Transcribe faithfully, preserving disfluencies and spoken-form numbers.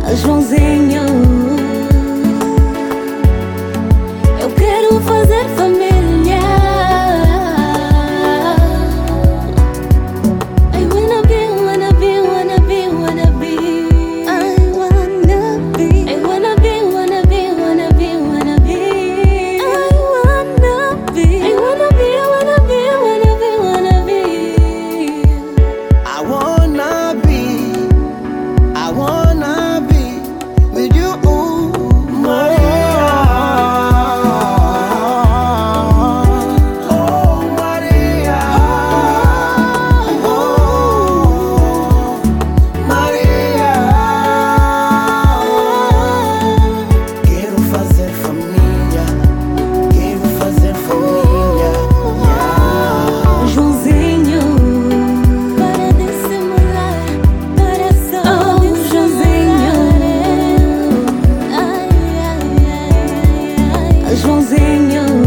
Joãozinho, eu quero fazer família. I wanna be, wanna be, wanna be, wanna be. I wanna be, I wanna be, wanna be, wanna be, wanna be. I wanna be, I wanna be, wanna be, wanna be, wanna be. I wanna be, I wanna be with you, Maria. Oh, Maria. Oh, Maria. Quero fazer família, quero fazer família. Joãozinho, para de simular, para só oh, Joãozinho. Ai, ai, ai, ai, ai. Joãozinho.